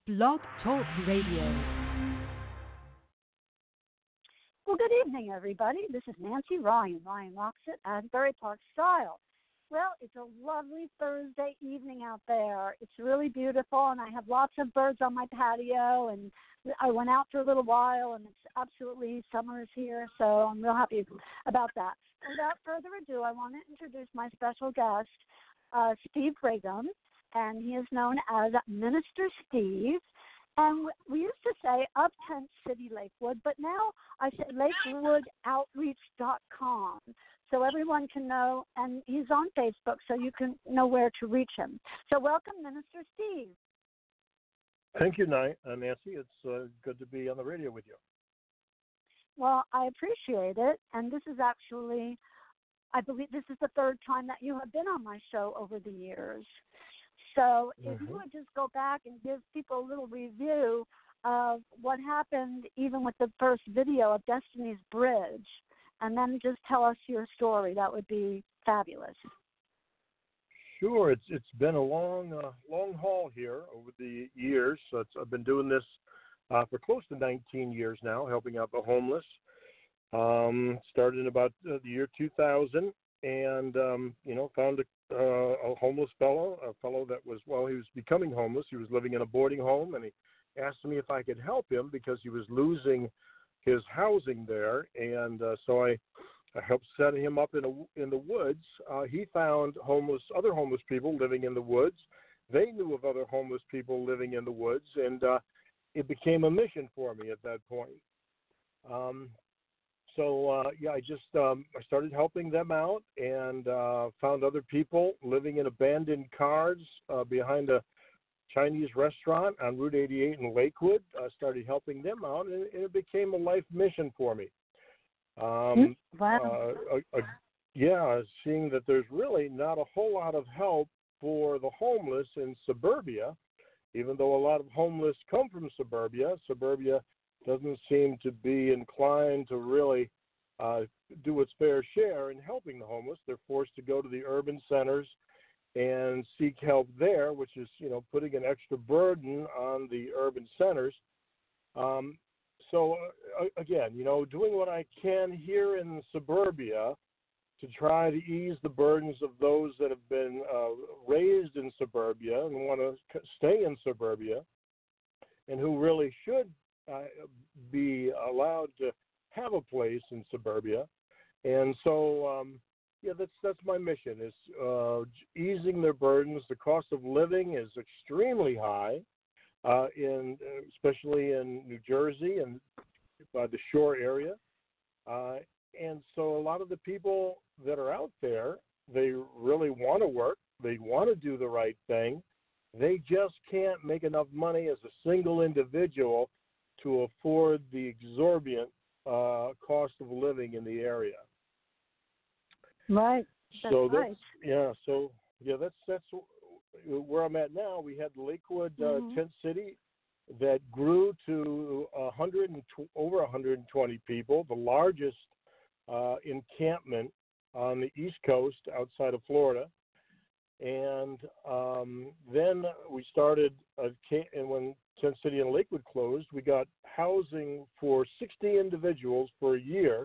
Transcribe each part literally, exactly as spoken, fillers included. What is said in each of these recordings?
Blog Talk Radio. Well, good evening, everybody. This is Nancy Ryan. Ryan rocks it, Asbury Park style. Well, it's a lovely Thursday evening out there. It's really beautiful, and I have lots of birds on my patio, and I went out for a little while, and it's absolutely summer is here, so I'm real happy about that. Without further ado, I want to introduce my special guest, uh, Steve Brigham, and he is known as Minister Steve. And we used to say up Tent City Lakewood, but now I say lakewood outreach dot com, so everyone can know, and he's on Facebook, so you can know where to reach him. So welcome, Minister Steve. Thank you, uh, Nancy. It's uh, good to be on the radio with you. Well, I appreciate it, and this is actually, I believe this is the third time that you have been on my show over the years. So if mm-hmm. you would just go back and give people a little review of what happened even with the first video of Destiny's Bridge, and then just tell us your story, that would be fabulous. Sure. It's It's been a long, uh, long haul here over the years. So it's, I've been doing this uh, for close to nineteen years now, helping out the homeless. Um, started in about uh, the year two thousand, and, um, you know, found a Uh, a homeless fellow, a fellow that was, well, he was becoming homeless. He was living in a boarding home, and he asked me if I could help him because he was losing his housing there. And uh, so I, I helped set him up in a, in the woods. Uh, he found homeless, other homeless people living in the woods. They knew of other homeless people living in the woods, and uh, it became a mission for me at that point. Um, So, uh, yeah, I just um, I started helping them out and uh, found other people living in abandoned cars uh, behind a Chinese restaurant on Route eighty-eight in Lakewood. I started helping them out, and it became a life mission for me. Um, wow. Uh, uh, uh, yeah, seeing that there's really not a whole lot of help for the homeless in suburbia, even though a lot of homeless come from suburbia. Suburbia doesn't seem to be inclined to really uh, do its fair share in helping the homeless. They're forced to go to the urban centers and seek help there, which is, you know, putting an extra burden on the urban centers. Um, so, uh, again, you know, doing what I can here in suburbia to try to ease the burdens of those that have been uh, raised in suburbia and want to stay in suburbia and who really should Uh, be allowed to have a place in suburbia. And so, um, yeah, that's that's my mission, is uh, easing their burdens. The cost of living is extremely high, uh, in especially in New Jersey and by the shore area. Uh, and so a lot of the people that are out there, they really want to work. They want to do the right thing. They just can't make enough money as a single individual to afford the exorbitant uh, cost of living in the area. Right. That's so right. that's yeah. So yeah, that's that's where I'm at now. We had Lakewood uh, mm-hmm. Tent City that grew to a hundred and over one hundred twenty people, the largest uh, encampment on the East Coast outside of Florida. And um, then we started, uh, and when Tent City and Lakewood closed, we got housing for sixty individuals for a year.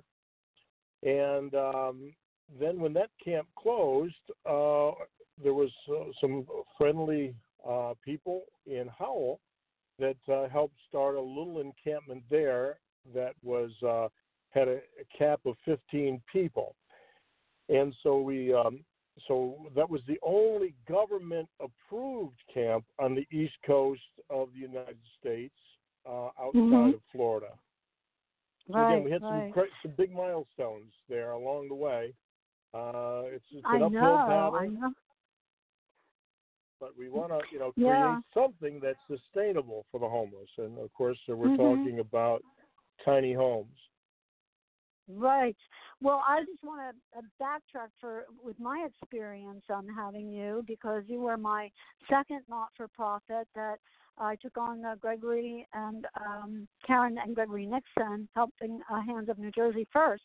And um, then when that camp closed, uh, there was uh, some friendly uh, people in Howell that uh, helped start a little encampment there that was uh, had a, a cap of fifteen people. And so we um, So that was the only government-approved camp on the East Coast of the United States uh, outside mm-hmm. of Florida. So right, again, we had right. some some big milestones there along the way. Uh, it's, it's an I uphill know, battle, I know. but we want to, you know, create Yeah. something that's sustainable for the homeless. And of course, so we're mm-hmm. talking about tiny homes. Right. Well, I just want to uh, backtrack for with my experience on having you, because you were my second not-for-profit that I took on uh, Gregory and um, Karen and Gregory Nixon, helping uh, Hands of New Jersey first.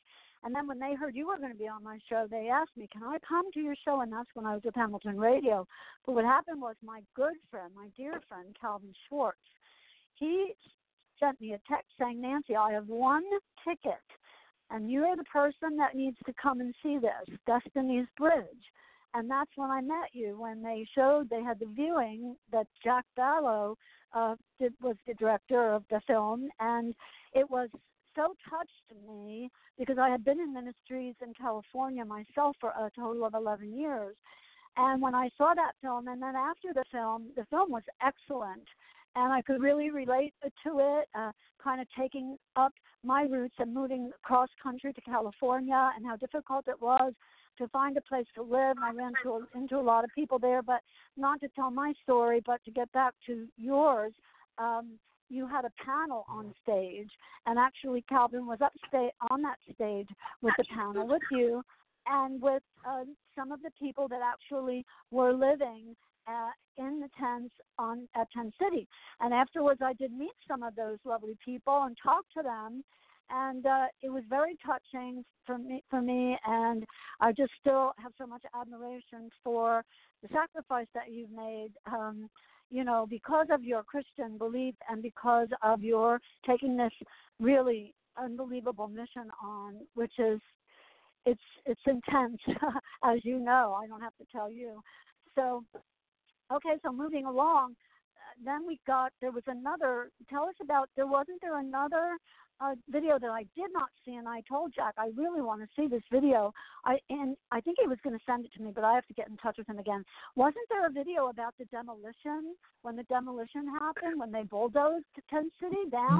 And then when they heard you were going to be on my show, they asked me, can I come to your show? And that's when I was with Hamilton Radio. But what happened was my good friend, my dear friend, Calvin Schwartz, he sent me a text saying, Nancy, I have one ticket, and you're the person that needs to come and see this, Destiny's Bridge. And that's when I met you, when they showed, they had the viewing that Jack Ballow uh, did, was the director of the film, and it was so touched me because I had been in ministries in California myself for a total of eleven years. And when I saw that film, and then after the film, the film was excellent, and I could really relate to it, uh, kind of taking up my roots and moving cross country to California and how difficult it was to find a place to live. I ran to, into a lot of people there, but not to tell my story, but to get back to yours. Um, you had a panel on stage, and actually Calvin was upstate on that stage with the panel with you and with uh, some of the people that actually were living uh, in the tents on at Tent City. And afterwards, I did meet some of those lovely people and talk to them, and uh, it was very touching for me, for me, and I just still have so much admiration for the sacrifice that you've made, um, you know, because of your Christian belief and because of your taking this really unbelievable mission on, which is, it's it's intense, as you know. I don't have to tell you. So, okay, so moving along, then we got, there was another, tell us about, there wasn't there another uh, video that I did not see, and I told Jack, I really want to see this video. I and I think he was going to send it to me, but I have to get in touch with him again. Wasn't there a video about the demolition, when the demolition happened, when they bulldozed Tent City down?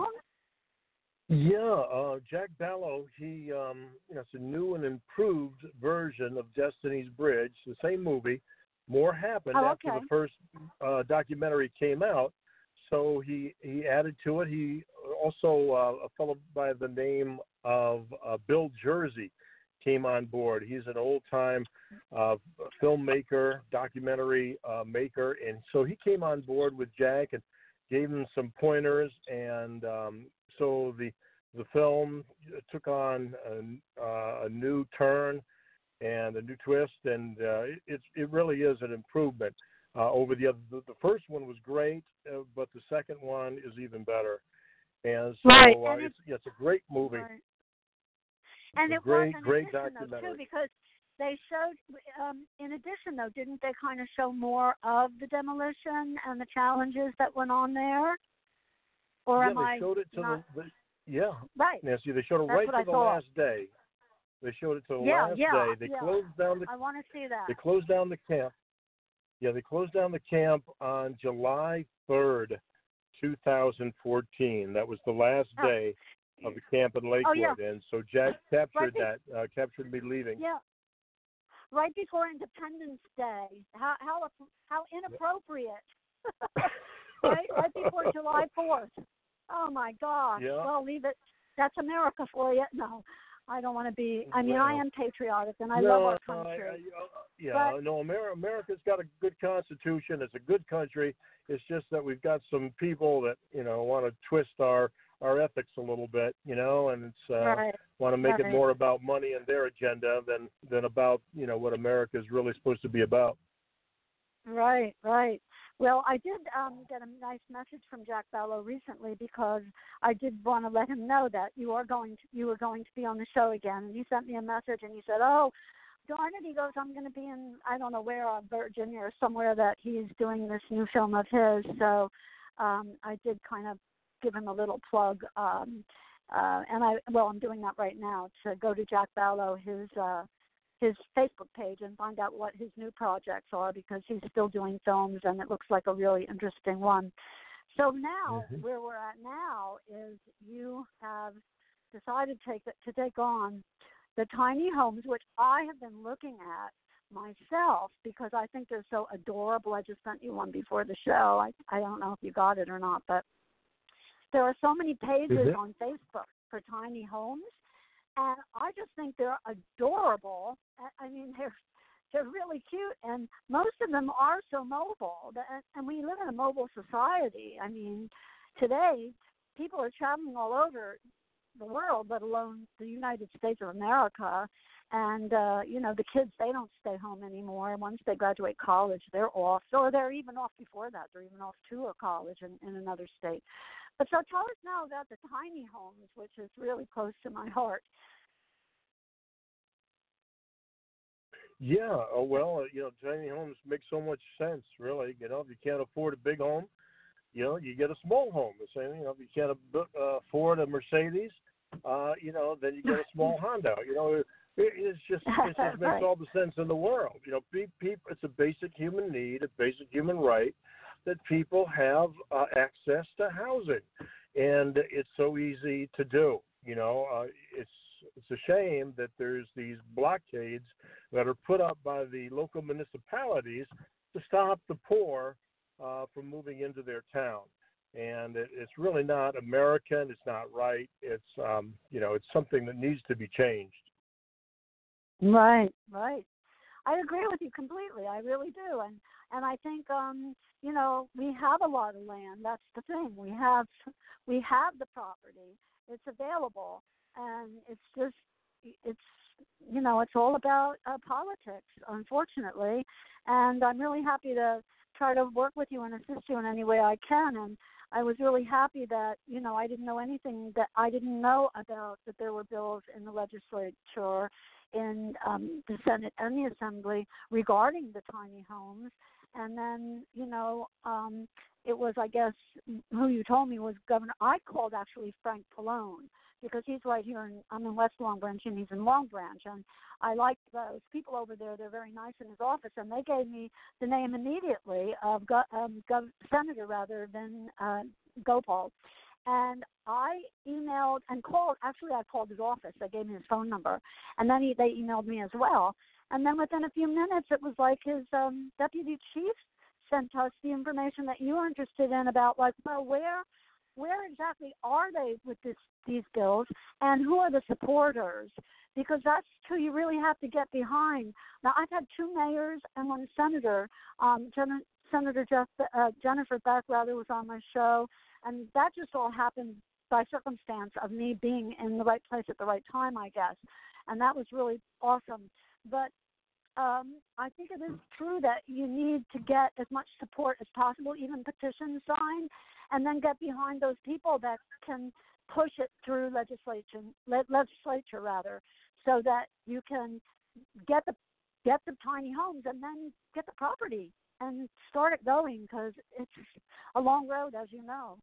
Yeah, uh, Jack Ballow, he, um, you know, it's a new and improved version of Destiny's Bridge, the same movie. More happened oh, after okay. the first uh, documentary came out, so he he added to it. He also, uh, a fellow by the name of uh, Bill Jersey came on board. He's an old-time uh, filmmaker, documentary uh, maker, and so he came on board with Jack and gave him some pointers, and um, so the the film took on a, uh, a new turn and a new twist, and uh, it, it it really is an improvement uh, over the other. The, the first one was great, uh, but the second one is even better. And so right. uh, and it's, it's it's a great movie. Right. And it's it a great, was an great addition, documentary. though, too, because they showed, um, in addition, though, didn't they kind of show more of the demolition and the challenges that went on there? Or yeah, am they I showed it to not... the, the yeah, right? Nancy. They showed it That's right what to I the thought. last day. They showed it to the Yeah, last yeah, day. They yeah. closed down the. I want to see that. They closed down the camp. Yeah, they closed down the camp on July third, two thousand fourteen. That was the last Oh. day of the camp in Lakewood, Oh, yeah. and so Jack captured Right be- that, uh, captured me leaving. Yeah. Right before Independence Day. How how how inappropriate. right, right before July fourth. Oh my gosh. Yeah. Well, leave it. That's America for you. No, I don't want to be. I mean, Well, I am patriotic and I no, love our no, country. I, I, uh, yeah, But- no, Amer- America's got a good constitution. It's a good country. It's just that we've got some people that, you know, want to twist our, our ethics a little bit, you know, and it's uh, right. want to make right. it more about money and their agenda than, than about, you know, what America is really supposed to be about. Right, right. Well, I did um, get a nice message from Jack Ballow recently because I did want to let him know that you are going to, you were going to be on the show again. And he sent me a message and he said, "Oh, darn it," he goes, "I'm going to be in, I don't know where, uh, Virginia or somewhere that he's doing this new film of his." So um, I did kind of give him a little plug. Um, uh, and I, well, I'm doing that right now to go to Jack Ballow, his uh, his Facebook page, and find out what his new projects are because he's still doing films and it looks like a really interesting one. So now, Mm-hmm. where we're at now is you have decided to take, to take on the tiny homes, which I have been looking at myself because I think they're so adorable. I just sent you one before the show. I, I don't know if you got it or not, but there are so many pages Mm-hmm. on Facebook for tiny homes. And I just think they're adorable. I mean, they're they're really cute, and most of them are so mobile. And we live in a mobile society. I mean, today people are traveling all over the world, let alone the United States of America. And, uh, you know, the kids, they don't stay home anymore. Once they graduate college, they're off. Or they're even off before that. They're even off to a college in, in another state. But so tell us now about the tiny homes, which is really close to my heart. Yeah, oh, well, you know, tiny homes make so much sense, really. You know, if you can't afford a big home, you know, you get a small home. The same, you know, if you can't uh, afford a Mercedes, uh, you know, then you get a small Honda. You know, it, it's just it just makes Right. all the sense in the world. You know, pe- pe- it's a basic human need, a basic human right that people have uh, access to housing, and it's so easy to do. You know, uh, it's it's a shame that there's these blockades that are put up by the local municipalities to stop the poor uh, from moving into their town. And it, it's really not American. It's not right. It's, um, you know, it's something that needs to be changed. Right, right. I agree with you completely. I really do. And and I think um, you know, we have a lot of land. That's the thing. We have we have the property. It's available, and it's just it's you know, it's all about uh, politics, unfortunately. And I'm really happy to try to work with you and assist you in any way I can. And I was really happy that, you know, I didn't know anything that I didn't know about, that there were bills in the legislature, in um, the Senate and the Assembly regarding the tiny homes. And then, you know, um, it was, I guess, who you told me was Governor. I called actually Frank Pallone because he's right here in, I'm in West Long Branch and he's in Long Branch. And I like those people over there. They're very nice in his office. And they gave me the name immediately of Go, um, Gov, Senator rather than uh, Gopal. And I emailed and called. Actually, I called his office. They gave me his phone number. And then he, they emailed me as well. And then within a few minutes, it was like his um, deputy chief sent us the information that you were interested in about, like, well, where where exactly are they with this, these bills, and who are the supporters? Because that's who you really have to get behind. Now, I've had two mayors and one senator. Um, Gen- Senator Jeff, uh, Jennifer Beck, rather, was on my show, and that just all happened by circumstance of me being in the right place at the right time, I guess, and that was really awesome. But um, I think it is true that you need to get as much support as possible, even petitions signed, and then get behind those people that can push it through legislation, le- legislature rather, so that you can get the get the tiny homes and then get the property and start it going, because it's a long road, as you know.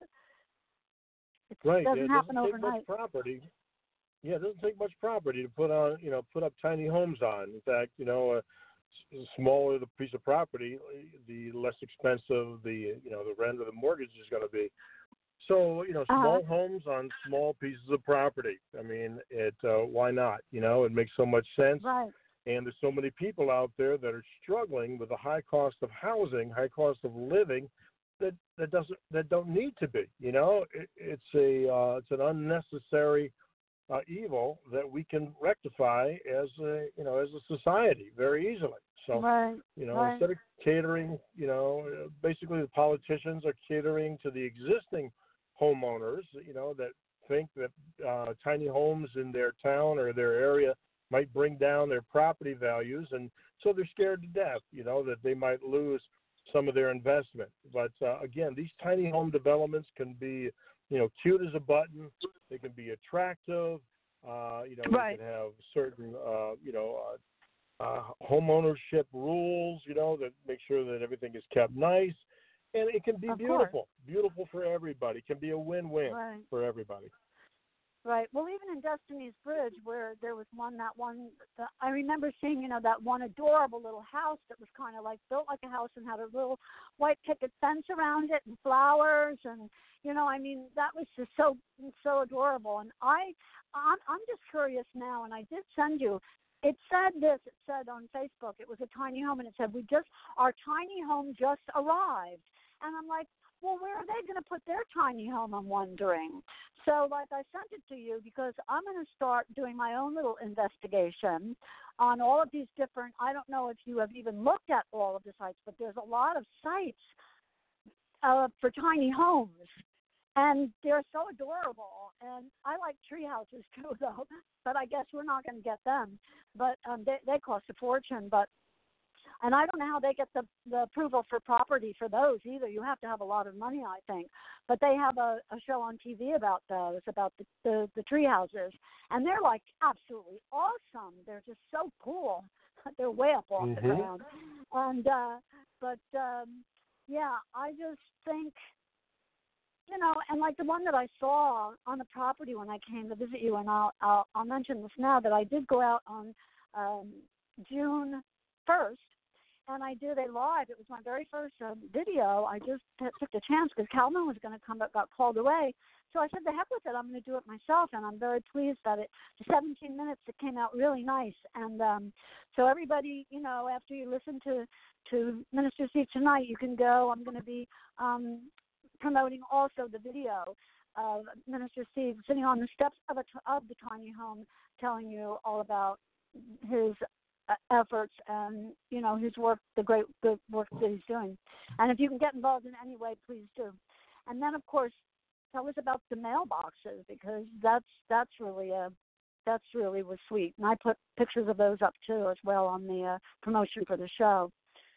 It Right. doesn't Yeah, it happen doesn't take overnight. much property. Yeah, it doesn't take much property to put on, you know, put up tiny homes on. In fact, you know, uh, the smaller the piece of property, the less expensive the, you know, the rent or the mortgage is going to be. So, you know, small Uh-huh. homes on small pieces of property. I mean, it. Uh, why not? You know, it makes so much sense. Right. And there's so many people out there that are struggling with the high cost of housing, high cost of living, that that doesn't that don't need to be. You know, it, it's a uh, it's an unnecessary uh, evil that we can rectify as a you know as a society very easily. So Right. you know, Right. instead of catering, you know, uh, basically the politicians are catering to the existing homeowners, you know, that think that uh, tiny homes in their town or their area might bring down their property values, and so they're scared to death, you know, that they might lose some of their investment. But uh, again, these tiny home developments can be, you know, cute as a button. They can be attractive. Uh, you know, Right. they can have certain, uh, you know, uh, uh, home ownership rules, you know, that make sure that everything is kept nice. And it can be Of beautiful, course. beautiful for everybody. It can be a win-win Right. for everybody. Right. Well, even in Destiny's Bridge, where there was one, that one, the, I remember seeing, you know, that one adorable little house that was kind of like built like a house and had a little white picket fence around it and flowers, and you know, I mean, that was just so so adorable. And I, I'm, I'm just curious now, and I did send you. It said this. It said on Facebook, it was a tiny home, and it said, "We just our tiny home just arrived," and I'm like, well, where are they going to put their tiny home, I'm wondering. So, like, I sent it to you because I'm going to start doing my own little investigation on all of these different, I don't know if you have even looked at all of the sites, but there's a lot of sites uh, for tiny homes. and they're so adorable. And I like tree houses too, though. But I guess we're not going to get them. But um, they they cost a fortune. But and I don't know how they get the the approval for property for those either. You have to have a lot of money, I think. But they have a, a show on T V about those, about the, the the tree houses, and they're like absolutely awesome. They're just so cool. They're way up off mm-hmm. the ground. And uh, but um, yeah, I just think. You know, and like the one that I saw on the property when I came to visit you, and I'll I'll, I'll mention this now, that I did go out on um, June first, and I did a live. It was my very first uh, video. I just t- took the chance because Calvin was going to come, but got called away. So I said, the heck with it, I'm going to do it myself, and I'm very pleased that it, the seventeen minutes, it came out really nice. And um, so everybody, you know, after you listen to, to Minister Steve tonight, you can go. I'm going to be um, promoting also the video of Minister Steve sitting on the steps of, a, of the tiny home, telling you all about his uh, efforts and, you know, his work, the great the work that he's doing. And if you can get involved in any way, please do. And then, of course, tell us about the mailboxes, because that's that's really a that's really was sweet. And I put pictures of those up too as well on the uh, promotion for the show.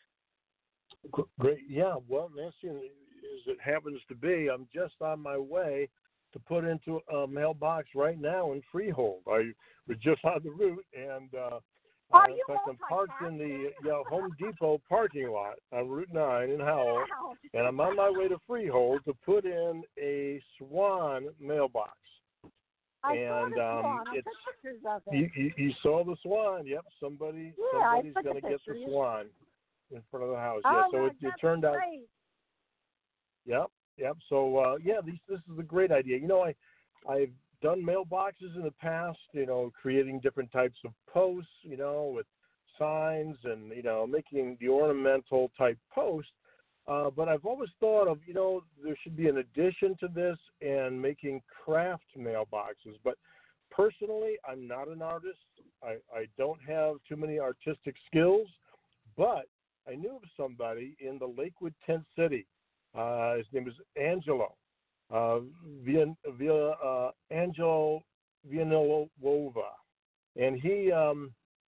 Great, yeah. Well, Nancy, as it happens to be, I'm just on my way to put into a mailbox right now in Freehold. I was just on the route, and uh, Are in you fact, I'm parked in the you know, Home Depot parking lot on Route nine in Howell, Wow. and I'm on my way to Freehold to put in a Swan mailbox. I and saw the um, Swan. I it's, took pictures of it. You, you, you saw the Swan. Yep, somebody Yeah, somebody's going to get the Swan in front of the house. Oh, yeah, so my, it, it that's turned out. great. Yep, yep. So uh, yeah, these, this is a great idea. You know, I I've done mailboxes in the past. You know, creating different types of posts. You know, with signs and you know making the ornamental type post. Uh, but I've always thought of you know there should be an addition to this and making craft mailboxes. But personally, I'm not an artist. I, I don't have too many artistic skills. But I knew of somebody in the Lakewood tent city. Uh, his name is Angelo, uh, via, via uh, Angelo Villanova, and he um,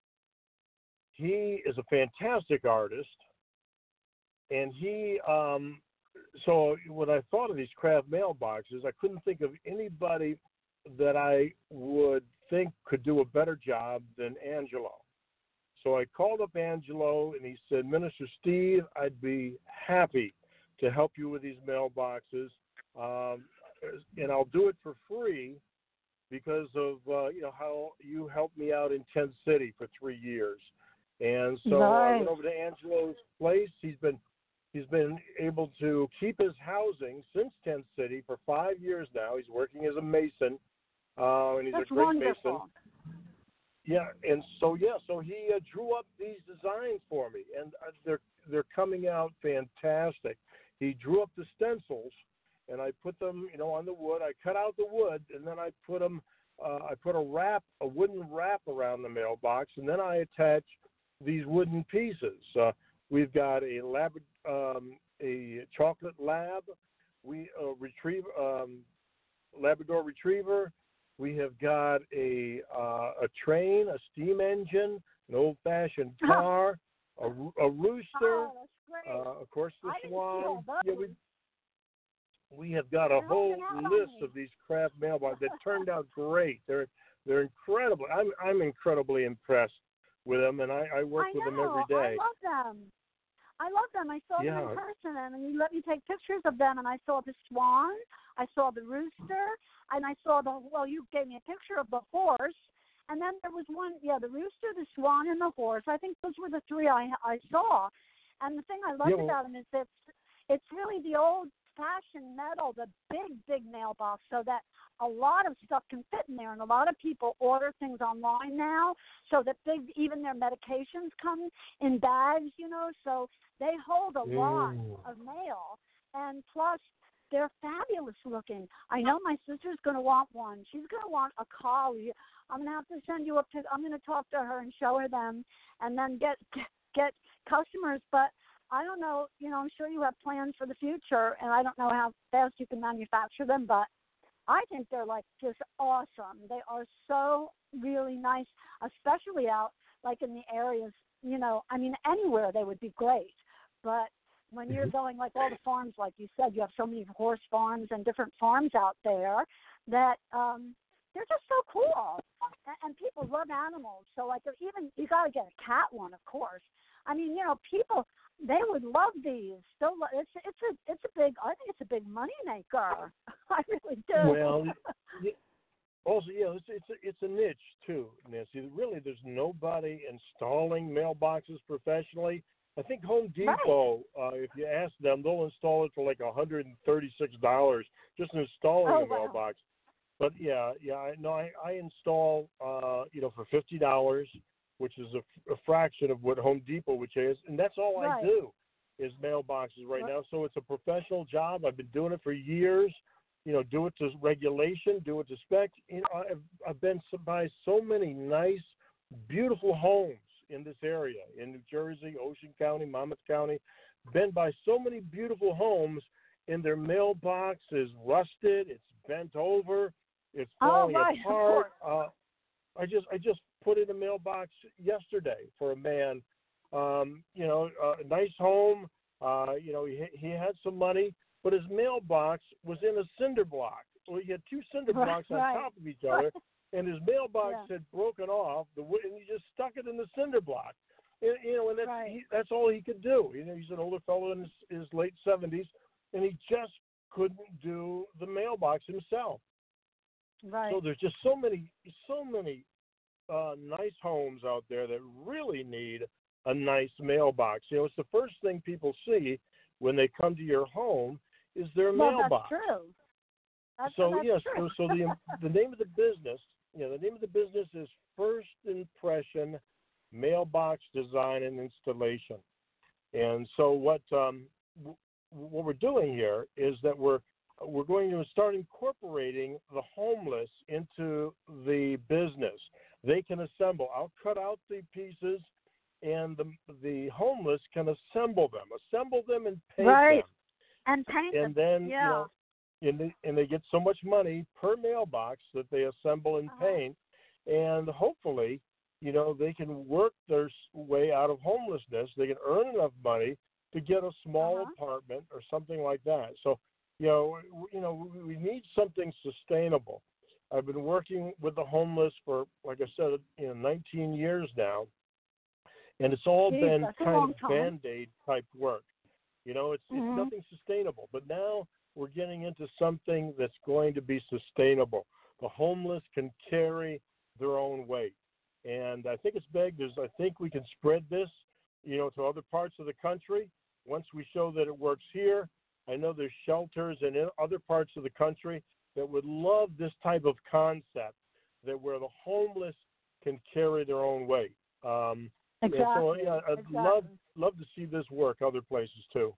he is a fantastic artist. And he, um, so when I thought of these craft mailboxes, I couldn't think of anybody that I would think could do a better job than Angelo. So I called up Angelo, and he said, Minister Steve, I'd be happy to help you with these mailboxes, um, and I'll do it for free because of uh, you know how you helped me out in Tent City for three years. And so nice. I went over to Angelo's place. He's been he's been able to keep his housing since Tent City for five years now. He's working as a mason, uh, and he's That's a great wonderful. mason. Yeah, and so yeah, so he uh, drew up these designs for me, and uh, they're they're coming out fantastic. He drew up the stencils, and I put them, you know, on the wood. I cut out the wood, and then I put them. Uh, I put a wrap, a wooden wrap around the mailbox, and then I attach these wooden pieces. Uh, we've got a lab, um, a chocolate lab, we uh, retrieve um, Labrador Retriever. We have got a uh, a train, a steam engine, an old-fashioned car, a, a rooster, oh, that's great. uh, of course the I Swan. Yeah, we, we have got a They're whole hanging out list on me. of these craft mailboxes that turned out great. They're they're incredible. I'm I'm incredibly impressed with them, and I, I work I with know. them every day. I love them. I love them. I saw Yeah. them in person, and you let me take pictures of them, and I saw the swan, I saw the rooster, and I saw the, well, you gave me a picture of the horse, and then there was one, yeah, the rooster, the swan, and the horse. I think those were the three I I saw. And the thing I loved Yeah, well- about them is that it's really the old-fashioned metal, the big, big mailbox, so that a lot of stuff can fit in there, and a lot of people order things online now, so that big, even their medications come in bags, you know, so they hold a lot Mm. of mail, and plus they're fabulous looking. I know my sister's going to want one. She's going to want a collie. I'm going to have to send you a pic. I'm going to talk to her and show her them, and then get get customers. But I don't know, you know, I'm sure you have plans for the future, and I don't know how fast you can manufacture them, but I think they're like just awesome. They are so really nice, especially out like in the areas, you know, I mean, anywhere they would be great. But when you're Mm-hmm. going like all the farms, like you said, you have so many horse farms and different farms out there that um, they're just so cool. And, and people love animals. So like even you got to get a cat one, of course. I mean, you know, people, they would love these. They'll, lo- it's it's a it's a big. I think it's a big money maker. I really do. Well, y- also, yeah, it's it's a, it's a niche too, Nancy. Really, there's nobody installing mailboxes professionally. I think Home Depot, right. uh, if you ask them, they'll install it for like one hundred thirty-six dollars just installing oh, a wow. mailbox. But yeah, yeah, I no, I, I install, uh, you know, for fifty dollars, which is a, a fraction of what Home Depot would chase, and that's all right. I do is mailboxes right, right now. So it's a professional job. I've been doing it for years. You know, do it to regulation, do it to spec. You know, I've, I've been by so many nice, beautiful homes in this area, in New Jersey, Ocean County, Monmouth County. Been by so many beautiful homes, and their mailbox is rusted, it's bent over, it's falling oh, right. apart. Uh, I just I just put in a mailbox yesterday for a man. Um, you know, a nice home. Uh, you know, he he had some money, but his mailbox was in a cinder block. Well, he had two cinder blocks right. on top of each other, and his mailbox yeah. had broken off. The and he just stuck it in the cinder block. And, you know, and that's right. he, that's all he could do. You know, he's an older fellow in his, his late seventies, and he just couldn't do the mailbox himself. Right. So there's just so many, so many uh, nice homes out there that really need a nice mailbox. You know, it's the first thing people see when they come to your home is their well, mailbox. That's true. That's, so that's yes, true. so, so the the name of the business, you know, the name of the business is First Impression Mailbox Design and Installation. And so what um, w- what we're doing here is that we're we're going to start incorporating the homeless into the business. They can assemble. I'll cut out the pieces, and the the homeless can assemble them, assemble them and paint right. them. And paint and them. then yeah. you know, and they, and they get so much money per mailbox that they assemble and uh-huh. paint, and hopefully, you know, they can work their way out of homelessness. They can earn enough money to get a small uh-huh. apartment or something like that. So, you know, we, you know, we need something sustainable. I've been working with the homeless for, like I said, you know, nineteen years now, and it's all Jeez, been that's a kind long of time. Band-Aid type work. You know, it's mm-hmm. it's nothing sustainable. But now we're getting into something that's going to be sustainable. The homeless can carry their own weight. And I think it's big. There's, I think we can spread this, you know, to other parts of the country. Once we show that it works here, I know there's shelters in other parts of the country that would love this type of concept, that where the homeless can carry their own weight. Um, exactly. And so, yeah, I'd exactly. love love to see this work other places too.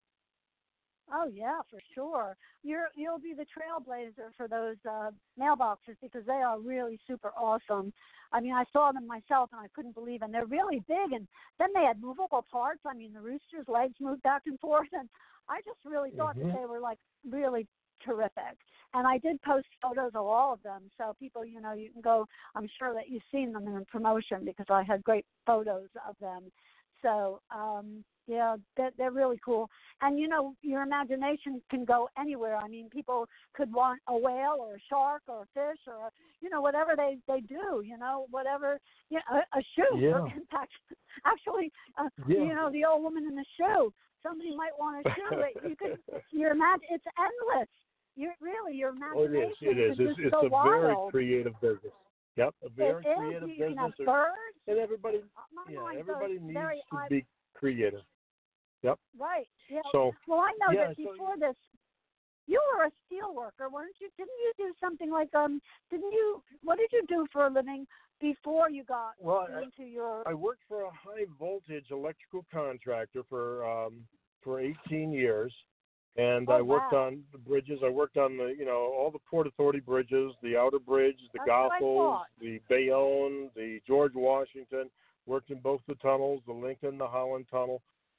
Oh yeah, for sure. You're you'll be the trailblazer for those uh, mailboxes because they are really super awesome. I mean, I saw them myself and I couldn't believe it. And they're really big, and then they had movable parts. I mean, the rooster's legs moved back and forth, and I just really thought Mm-hmm. that they were like really terrific. And I did post photos of all of them, so people, you know, you can go. I'm sure that you've seen them in promotion because I had great photos of them. So, um, yeah, they're, they're really cool. And, you know, your imagination can go anywhere. I mean, people could want a whale or a shark or a fish or, a, you know, whatever they, they do, you know, whatever, you know, a, a shoe. Yeah. For impact. Actually, uh, Yeah. you know, the old woman in the shoe. Somebody might want a shoe. You could, your imagine, it's endless. You're really, your Oh, imagination it is. It is. can It's, just it's go a wild. very creative business. Yep, a very it is. creative You business. can have birds. And everybody, My yeah, mind everybody goes needs very, to I, be creative. Yep. Right. Yeah. So, well, I know yeah, that so- before this, you were a steel worker, weren't you? Didn't you do something like um? Didn't you? What did you do for a living before you got Well, into your? I worked for a high voltage electrical contractor for um, for eighteen years, and Oh, I worked wow. on the bridges. I worked on the you know all the Port Authority bridges, the Outer Bridge, the That's what I Goethals, thought. the Bayonne, the George Washington. Worked in both the tunnels, the Lincoln, the Holland Tunnel.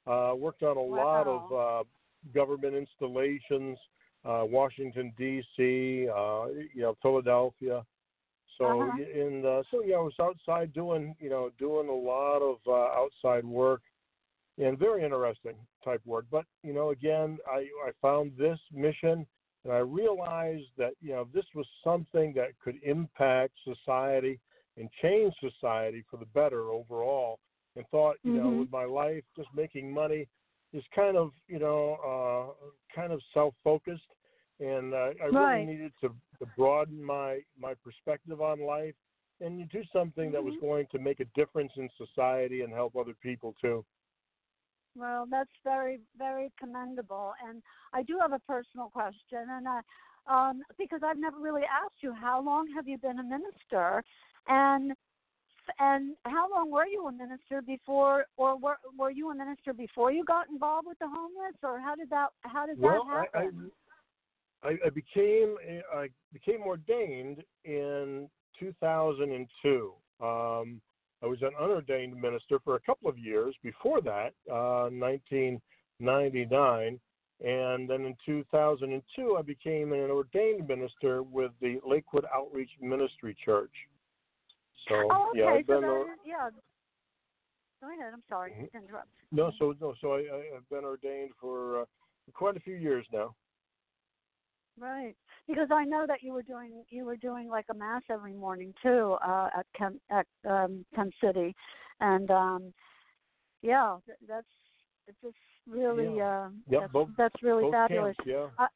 Uh, worked on a Wow. lot of uh, government installations, uh, Washington D C, uh, you know, Philadelphia. So Uh-huh. and uh, so yeah, I was outside doing you know doing a lot of uh, outside work and very interesting type work. But you know, again, I I found this mission and I realized that you know this was something that could impact society and change society for the better overall. And thought you know Mhm. with my life just making money is kind of you know uh, kind of self-focused, and uh, I really Right. needed to, to broaden my my perspective on life and you do something that was Mhm. going to make a difference in society and help other people too. Well, that's very, very commendable. And I do have a personal question, and uh, um, because I've never really asked you, how long have you been a minister, and and how long were you a minister before, or were were you a minister before you got involved with the homeless, or how did that how did that Well, I, I happen? I, I became I became ordained in two thousand two. Um, I was an unordained minister for a couple of years before that, uh, nineteen ninety-nine, and then in two thousand two I became an ordained minister with the Lakewood Outreach Ministry Church. So Oh, yeah, okay. I've So been that uh, is, yeah. Go ahead. I'm sorry to interrupt. no, so no, so I, I, I've been ordained for uh, quite a few years now. Right, because I know that you were doing you were doing like a mass every morning too uh, at Kent at um, Kent City, and um, yeah, th- that's it's just really Yeah. uh, Yep, that's both that's really both fabulous. camps. Yeah. Uh,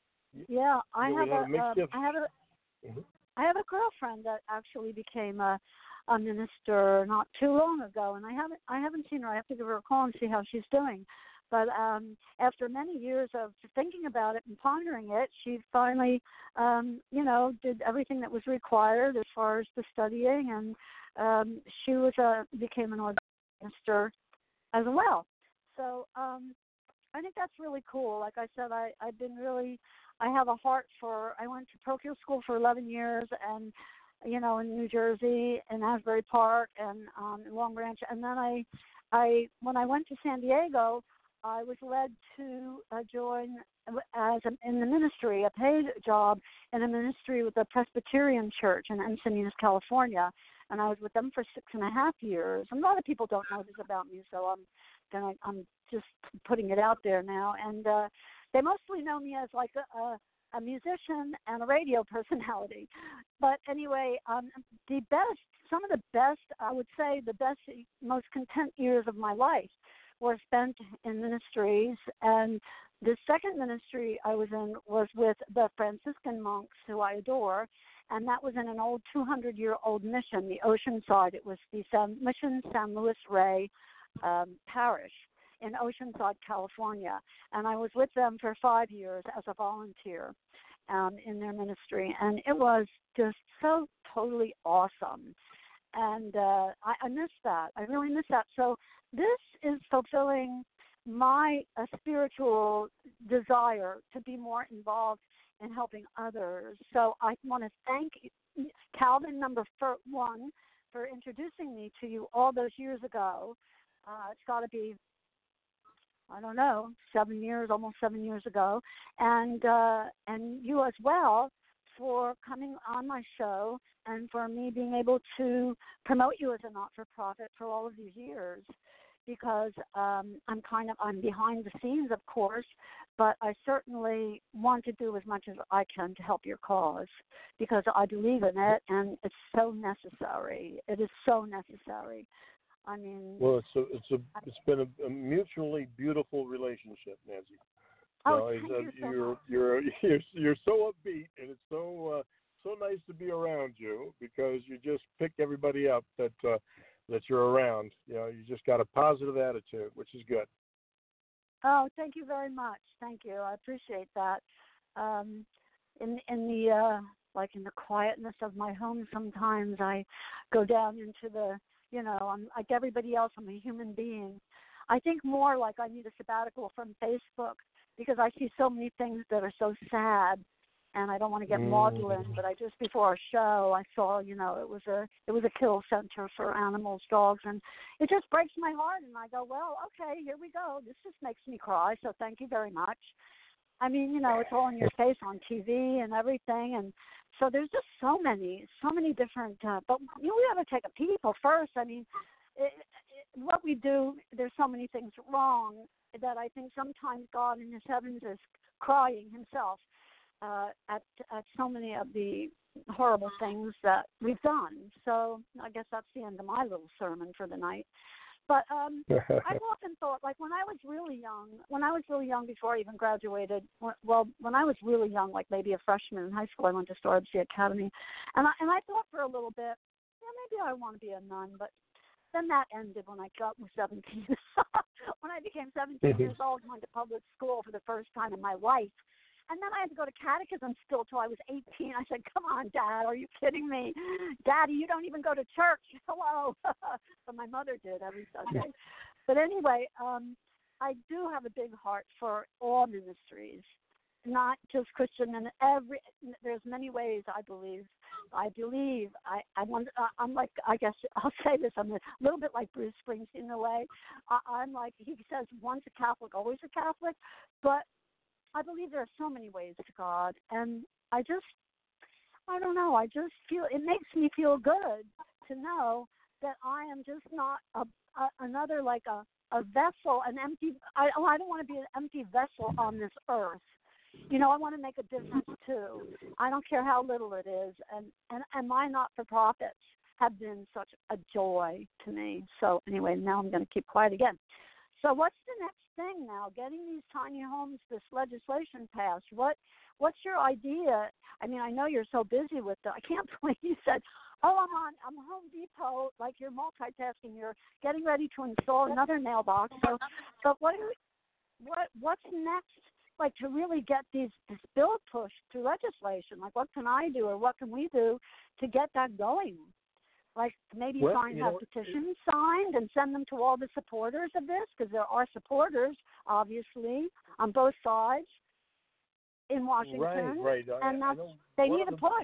yeah, I Yeah, we have had a a um, makeshift. I have a Mhm. I have a girlfriend that actually became a a minister not too long ago, and I haven't I haven't seen her. I have to give her a call and see how she's doing. But um, after many years of thinking about it and pondering it, she finally, um, you know, did everything that was required as far as the studying, and um, she was a became an ordained minister as well. So um, I think that's really cool. Like I said, I, I've been really, I have a heart for, I went to parochial school for eleven years and, you know, in New Jersey, in Asbury Park and um, in Long Branch. And then I, I, when I went to San Diego, I was led to uh, join as a, in the ministry, a paid job in a ministry with the Presbyterian Church in Encinitas, California. And I was with them for six and a half years. And a lot of people don't know this about me, so I'm gonna, I'm just putting it out there now. And uh, they mostly know me as like a, a, a musician and a radio personality. But anyway, um, the best, some of the best, I would say, the best, most content years of my life were spent in ministries. And the second ministry I was in was with the Franciscan monks, who I adore, and that was in an old two hundred year old mission, the Oceanside. It was the San, Mission San Luis Rey um, Parish in Oceanside, California. And I was with them for five years as a volunteer um, in their ministry. And it was just so totally awesome. And uh, I, I miss that. I really miss that. So this is fulfilling my uh, spiritual desire to be more involved in helping others. So I want to thank Calvin, number one, for introducing me to you all those years ago. Uh, it's got to be, I don't know, seven years, almost seven years ago, and uh, and you as well for coming on my show and for me being able to promote you as a not-for-profit for all of these years. Because um, I'm kind of, I'm behind the scenes, of course, but I certainly want to do as much as I can to help your cause because I believe in it and it's so necessary. It is so necessary. I mean, Well, it's a, it's a, it's been a, a mutually beautiful relationship, Nancy. oh, You know, thank uh, you so you're much. you're you're you're so upbeat, and it's so uh, so nice to be around you because you just pick everybody up that uh, that you're around. You know, you just got a positive attitude, which is good. Oh, thank you very much. Thank you. I appreciate that. Um, in in the uh, like in the quietness of my home, sometimes I go down into the, you know, I'm like everybody else. I'm a human being. I think more like I need a sabbatical from Facebook because I see so many things that are so sad, and I don't want to get Mm. maudlin, but I just before our show I saw, you know, it was a it was a kill center for animals, dogs, and it just breaks my heart. And I go, well, okay, here we go. This just makes me cry. So thank you very much. I mean, you know, it's all in your face on T V and everything, and so there's just so many, so many different. Uh, but you know, we have to take a people first. I mean, it, it, what we do, there's so many things wrong that I think sometimes God in His heavens is crying Himself uh, at at so many of the horrible things that we've done. So I guess that's the end of my little sermon for the night. But um, I've often thought, like when I was really young, when I was really young before I even graduated, well, when I was really young, like maybe a freshman in high school, I went to Star Sea Academy, and I, and I thought for a little bit, yeah, maybe I want to be a nun, but then that ended when I got was seventeen. When I became seventeen years old and went to public school for the first time in my life. And then I had to go to catechism still till I was eighteen. I said, come on, Dad, are you kidding me? Daddy, you don't even go to church. Hello. But my mother did every Sunday. But anyway, um, I do have a big heart for all ministries, not just Christian. And every there's many ways I believe. I believe. I, I want, I'm like, I guess I'll say this. I'm a little bit like Bruce Springsteen in a way. I, I'm like, he says, once a Catholic, always a Catholic. But I believe there are so many ways to God, and I just, I don't know, I just feel, it makes me feel good to know that I am just not a, a, another, like a, a vessel, an empty, I, I don't want to be an empty vessel on this earth. You know, I want to make a difference too. I don't care how little it is, and, and, and my not-for-profits have been such a joy to me. So anyway, now I'm going to keep quiet again. So what's the next thing now? Getting these tiny homes, this legislation passed. What, what's your idea? I mean, I know you're so busy with the. I can't believe you said, "Oh, I'm on, I'm Home Depot." Like you're multitasking. You're getting ready to install another mailbox. So, but what, do we, what, what's next? Like to really get these this bill pushed through legislation. Like, what can I do, or what can we do to get that going? Like maybe well, find have know, petitions signed and send them to all the supporters of this, because there are supporters, obviously, on both sides in Washington. Right, right. And I, that's, I they need the, a push.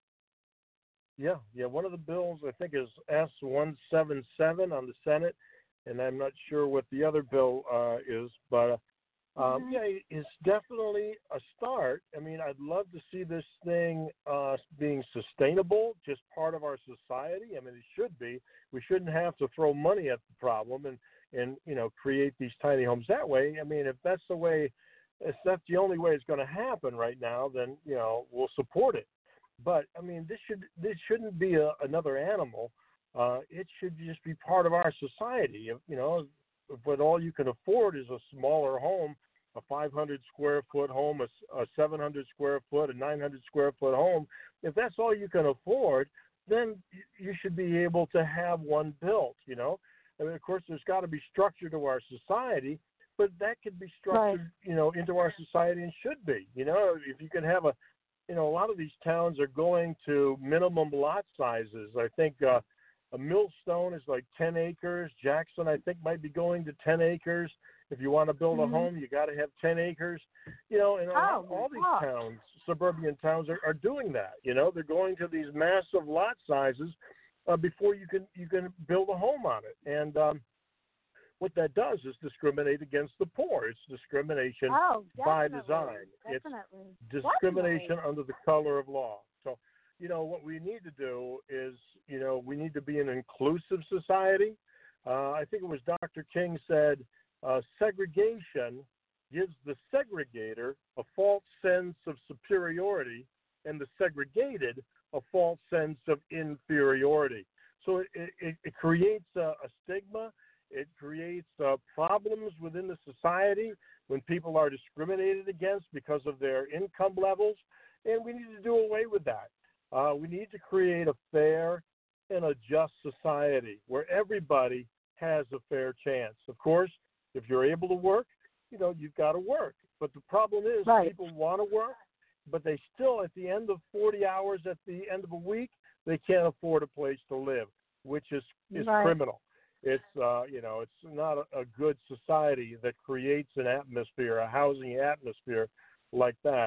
Yeah, yeah. One of the bills I think is S one seventy-seven on the Senate, and I'm not sure what the other bill uh, is, but uh, um, mm-hmm. yeah, it's definitely a start. I mean, I'd love to see this thing uh, being sustainable, just part of our society. I mean, it should be. We shouldn't have to throw money at the problem and, and you know, create these tiny homes that way. I mean, if that's the way, if that's the only way it's going to happen right now, then, you know, we'll support it. But, I mean, this should this shouldn't be a, another animal. Uh, it should just be part of our society. If, you know, but all you can afford is a smaller home, a five hundred square foot home, a, a seven hundred square foot, a nine hundred square foot home. If that's all you can afford, then you should be able to have one built, you know. I mean, of course, there's got to be structure to our society, but that could be structured, right. you know, into our society and should be. You know, if you can have a, you know, a lot of these towns are going to minimum lot sizes. I think uh, a Millstone is like ten acres. Jackson, I think, might be going to ten acres. If you want to build mm-hmm. a home, you got to have ten acres. You know, and oh, all, all these gosh. towns, suburban towns, are, are doing that. You know, they're going to these massive lot sizes uh, before you can you can build a home on it. And um, what that does is discriminate against the poor. It's discrimination oh, by design. Definitely. It's discrimination definitely. under the color of law. So, you know, what we need to do is, you know, we need to be an inclusive society. Uh, I think it was Doctor King said, uh, segregation gives the segregator a false sense of superiority and the segregated a false sense of inferiority. So it, it, it creates a, a stigma. It creates uh, problems within the society when people are discriminated against because of their income levels, and we need to do away with that. Uh, we need to create a fair and a just society where everybody has a fair chance. Of course, if you're able to work, you know, you've got to work. But the problem is right. people want to work, but they still, at the end of forty hours at the end of a week, they can't afford a place to live, which is, is right. criminal. It's, uh, you know, it's not a, a good society that creates an atmosphere, a housing atmosphere like that.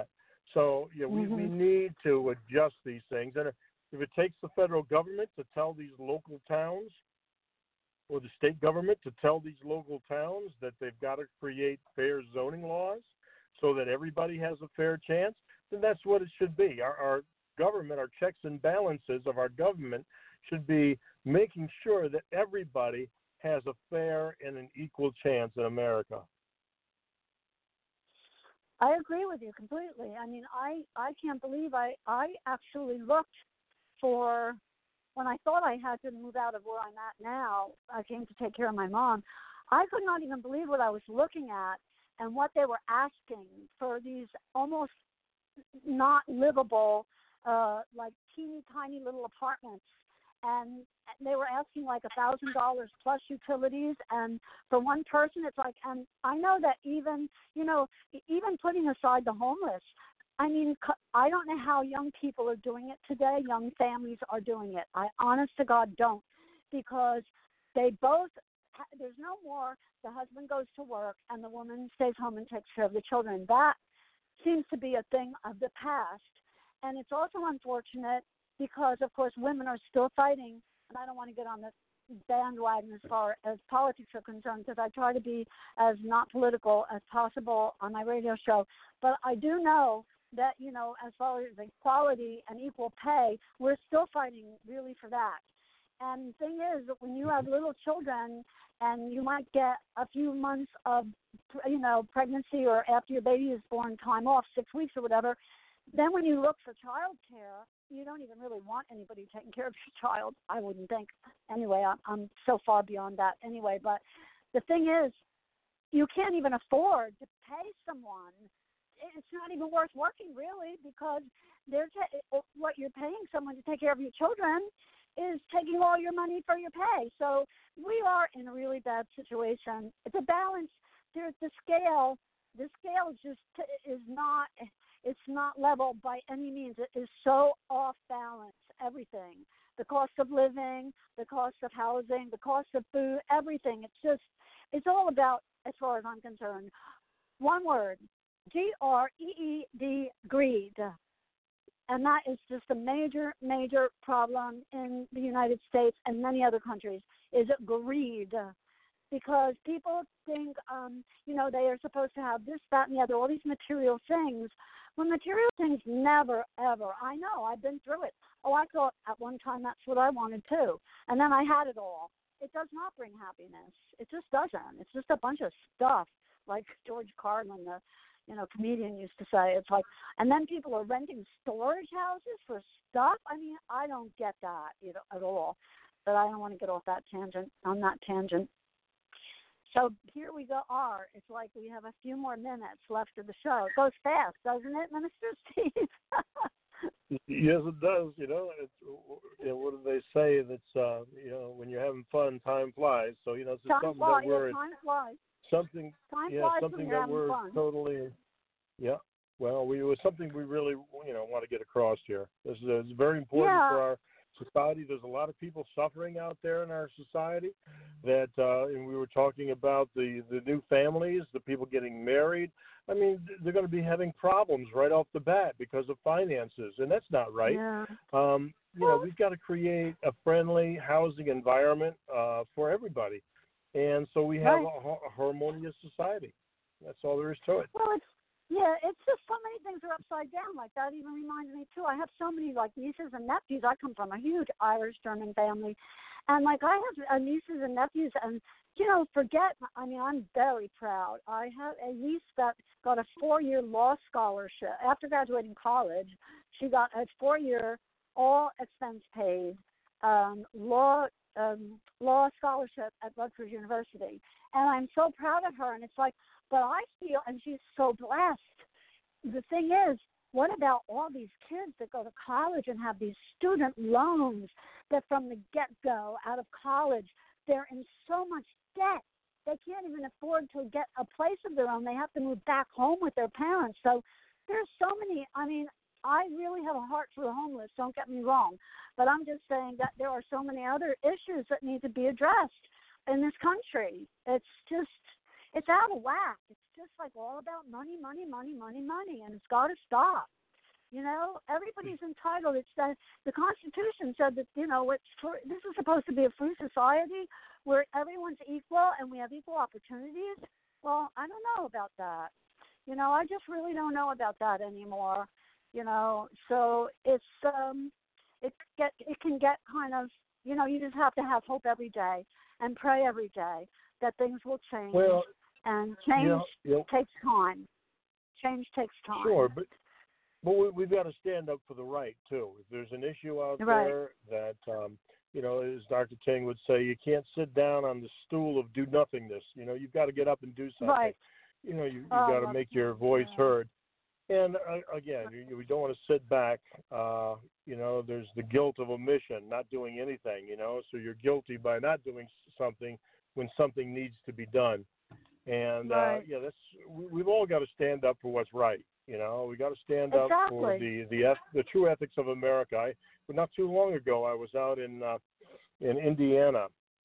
So, yeah, we, Mm-hmm. we need to adjust these things. And if it takes the federal government to tell these local towns or the state government to tell these local towns that they've got to create fair zoning laws so that everybody has a fair chance, then that's what it should be. Our, our government, our checks and balances of our government should be making sure that everybody has a fair and an equal chance in America. I agree with you completely. I mean, I, I can't believe I, I actually looked for, when I thought I had to move out of where I'm at now, I came to take care of my mom. I could not even believe what I was looking at and what they were asking for these almost not livable, uh, like teeny tiny little apartments. And they were asking like a thousand dollars plus utilities, and for one person, it's like, and I know that even, you know, even putting aside the homeless, I mean, I don't know how young people are doing it today. Young families are doing it. I, honest to God, don't, because they both, there's no more, the husband goes to work and the woman stays home and takes care of the children. That seems to be a thing of the past. And it's also unfortunate because, of course, women are still fighting, and I don't want to get on the bandwagon as far as politics are concerned, because I try to be as not political as possible on my radio show. But I do know that, you know, as far as equality and equal pay, we're still fighting really for that. And the thing is that when you have little children and you might get a few months of, you know, pregnancy or after your baby is born time off, six weeks or whatever, then when you look for child care, you don't even really want anybody taking care of your child, I wouldn't think. Anyway, I'm, I'm so far beyond that anyway. But the thing is, you can't even afford to pay someone. It's not even worth working, really, because they're ta- what you're paying someone to take care of your children is taking all your money for your pay. So we are in a really bad situation. It's a balance. There's the scale. The scale just is not... It's not level by any means. It is so off balance, everything. The cost of living, the cost of housing, the cost of food, everything. It's just, it's all about, as far as I'm concerned, one word, G R E E D, greed. And that is just a major, major problem in the United States and many other countries, is greed. Because people think, um, you know, they are supposed to have this, that, and the other, all these material things. Well, material things never, ever. I know. I've been through it. Oh, I thought at one time that's what I wanted too. And then I had it all. It does not bring happiness. It just doesn't. It's just a bunch of stuff, like George Carlin, the, you know, comedian used to say. It's like, and then people are renting storage houses for stuff. I mean, I don't get that, you know, at all. But I don't want to get off that tangent, on that tangent. So here we go are. It's like we have a few more minutes left of the show. It goes fast, doesn't it, Minister Steve? Yes, it does. You know, it's, you know, what do they say? That's uh, you know, when you're having fun, time flies. So you know, it's time something flies, that we're yeah, time flies. something, time yeah, flies something when you're that we're fun. totally, yeah. Well, we it was something we really, you know, want to get across here. This is it's very important yeah. for our society. There's a lot of people suffering out there in our society that, uh, and we were talking about the, the new families, the people getting married. I mean, they're going to be having problems right off the bat because of finances, and that's not right. Yeah. Um, you know, we've got to create a friendly housing environment uh, for everybody. And so we have right. a, a harmonious society. That's all there is to it. Well, it's, yeah, it's just so many things are upside down. Like that even reminds me, too. I have so many, like, nieces and nephews. I come from a huge Irish-German family. And, like, I have uh, nieces and nephews. And, you know, forget, I mean, I'm very proud. I have a niece that got a four-year law scholarship. After graduating college, she got a four-year, all expense paid, um, law um, law scholarship at Rutgers University. And I'm so proud of her. And it's like, but I feel, and she's so blessed. The thing is, what about all these kids that go to college and have these student loans that from the get-go out of college, they're in so much debt. They can't even afford to get a place of their own. They have to move back home with their parents. So there's so many, I mean, I really have a heart for the homeless, don't get me wrong. But I'm just saying that there are so many other issues that need to be addressed in this country. It's just, it's out of whack. It's just like all about money, money, money, money, money, and it's got to stop. You know, everybody's entitled. It's that the Constitution said that, you know, it's for, this is supposed to be a free society where everyone's equal and we have equal opportunities. Well, I don't know about that. You know, I just really don't know about that anymore. You know, so it's um, it get it can get kind of, you know, you just have to have hope every day and pray every day that things will change. Well, and change yeah, yeah. takes time. Change takes time. Sure, but but we, we've got to stand up for the right too. If there's an issue out right. there that um, you know, as Doctor King would say, you can't sit down on the stool of do nothingness. You know, you've got to get up and do something. Right. You know, you, you've oh, got to make your voice yeah. heard. And uh, again, you, we don't want to sit back. Uh, you know, there's the guilt of omission, not doing anything. You know, so you're guilty by not doing something when something needs to be done. And right. uh, yeah, that's we, we've all got to stand up for what's right. You know, we got to stand exactly. up for the the the true ethics of America. I, but not too long ago, I was out in uh, in Indiana,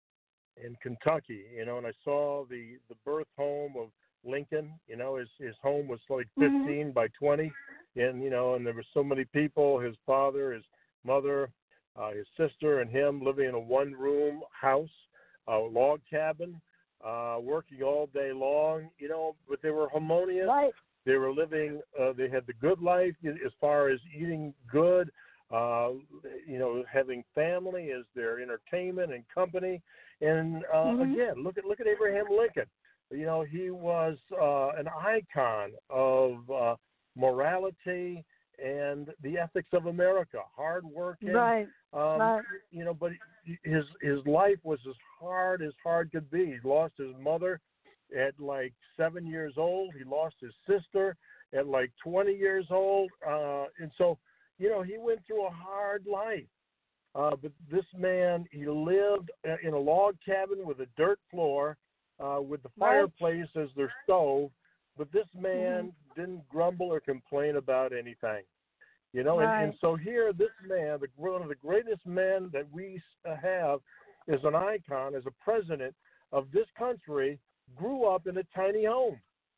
in Kentucky. You know, and I saw the the birth home of Lincoln. You know, his his home was like fifteen mm-hmm. by twenty, and you know, and there were so many people. His father, his mother, uh, his sister, and him living in a one room house, a log cabin. Uh, working all day long, you know, but they were harmonious. Right. They were living, uh, they had the good life as far as eating good, uh, you know, having family as their entertainment and company. And uh, mm-hmm. again, look at look at Abraham Lincoln. You know, he was uh, an icon of uh, morality and the ethics of America, hardworking. Right. Um, right. You know, but his his life was as hard as hard could be. He lost his mother at like seven years old. He lost his sister at like twenty years old. Uh, and so, you know, he went through a hard life. Uh, but this man, he lived in a log cabin with a dirt floor, uh, with the fireplace as their stove. But this man mm-hmm. didn't grumble or complain about anything. You know, right. and, and so here, this man, the, one of the greatest men that we have, is an icon, as a president of this country, grew up in a tiny home.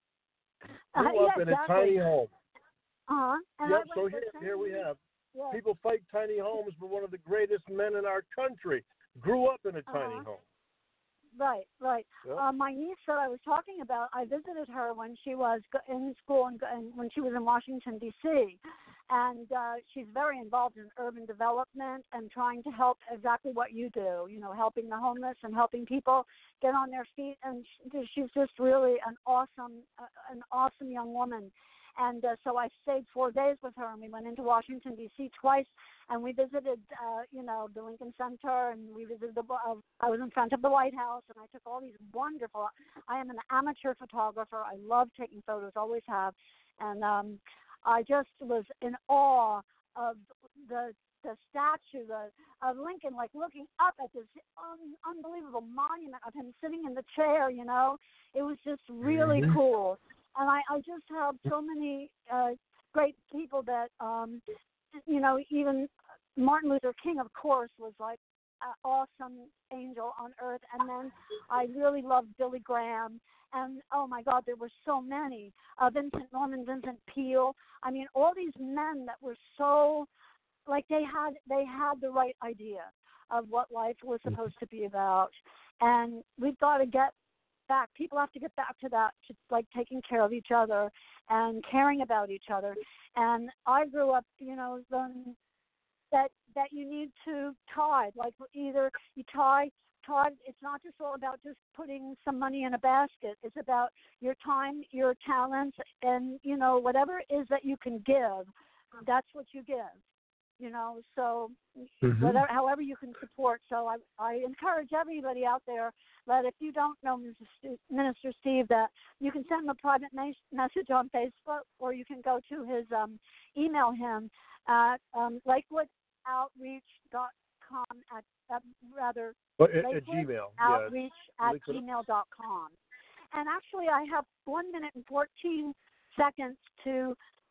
Grew uh, yeah, up in exactly. a tiny home. Uh-huh. And yep, so here, here we have. Yeah. People fight tiny homes, but one of the greatest men in our country grew up in a uh-huh. tiny home. Right, right. Yep. Uh, my niece that I was talking about, I visited her when she was in school and, and when she was in Washington, D C, and uh, she's very involved in urban development and trying to help exactly what you do, you know, helping the homeless and helping people get on their feet. And she's just really an awesome, uh, an awesome young woman. And uh, so I stayed four days with her, and we went into Washington, D C twice, and we visited, uh, you know, the Lincoln Center, and we visited the, uh, I was in front of the White House, and I took all these wonderful, I am an amateur photographer. I love taking photos, always have. And um, I just was in awe of the the statue the, of Lincoln, like looking up at this un- unbelievable monument of him sitting in the chair, you know. It was just really mm-hmm. cool. And I, I just have so many uh, great people that, um, you know, even Martin Luther King, of course, was like an awesome angel on earth. And then I really loved Billy Graham. And, oh, my God, there were so many. Uh, Vincent Norman, Vincent Peale. I mean, all these men that were so, like they had they had the right idea of what life was supposed to be about. And we've got to get back. People have to get back to that, to like taking care of each other and caring about each other. And I grew up, you know, then that that you need to tithe. Like either you tithe, tithe. It's not just all about just putting some money in a basket. It's about your time, your talents, and you know whatever it is that you can give. That's what you give. You know, so mm-hmm. whatever, however you can support. So I, I encourage everybody out there that if you don't know Minister Steve, that you can send him a private message on Facebook, or you can go to his um, email him at um, lakewood outreach dot com at, at rather well, at, at Gmail. Outreach yeah. at gmail dot com. And actually, I have one minute and fourteen seconds to.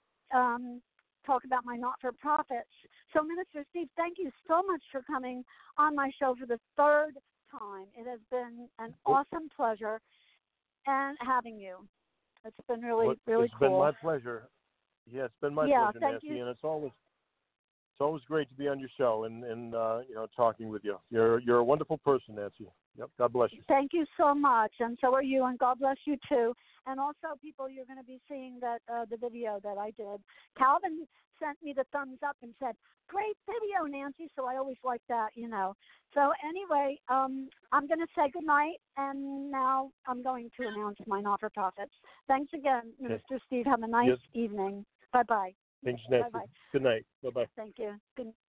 Um, talk about my not-for-profits. So, Minister Steve, thank you so much for coming on my show for the third time. It has been an awesome pleasure and having you. It's been really, well, really it's cool. It's been my pleasure. Yeah, it's been my yeah, pleasure, thank Nancy, you. and it's always it's always great to be on your show and and uh, you know talking with you. You're you're a wonderful person, Nancy. Yep. God bless you. Thank you so much, and so are you, and God bless you too. And also, people, you're going to be seeing that uh, the video that I did. Calvin sent me the thumbs up and said, "Great video, Nancy." So I always like that, you know. So anyway, um, I'm going to say goodnight, and now I'm going to announce my not-for-profits. Thanks again, Minister Steve. Have a nice Yes. evening. Bye bye. Thanks, Nancy. Bye bye. Good night. Bye bye. Thank you. Good.